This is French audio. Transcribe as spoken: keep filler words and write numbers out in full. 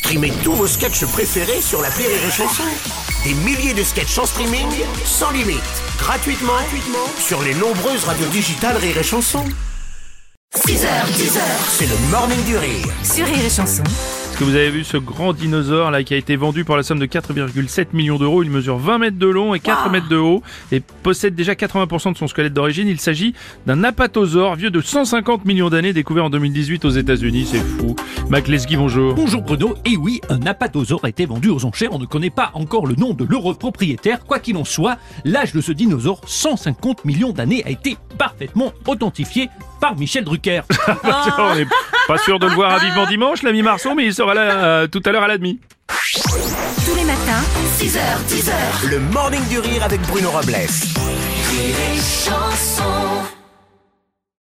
Streamez tous vos sketchs préférés sur l'appli Rire et Chanson. Des milliers de sketchs en streaming, sans limite, gratuitement, gratuitement sur les nombreuses radios digitales Rire et Chanson. six heures, dix heures, c'est le Morning du Rire. Sur Rire et Chanson. Est-ce que vous avez vu ce grand dinosaure là qui a été vendu pour la somme de quatre virgule sept millions d'euros? Il mesure vingt mètres de long et quatre mètres de haut et possède déjà quatre-vingts pour cent de son squelette d'origine. Il s'agit d'un apatosaure vieux de cent cinquante millions d'années, découvert en deux mille dix-huit aux États-Unis. C'est fou. Mac Lesguy, bonjour. Bonjour Bruno, et oui, un apatosaure a été vendu aux enchères. On ne connaît pas encore le nom de l'heureux propriétaire. Quoi qu'il en soit, l'âge de ce dinosaure, cent cinquante millions d'années, a été parfaitement authentifié par Michel Drucker. Tiens, on n'est pas sûr de le voir à Vivement Dimanche, l'ami Marceau, mais il sera là euh, tout à l'heure à la demi. Tous les matins, six heures, dix heures, le Morning du Rire avec Bruno Robles. Rire et Chanson.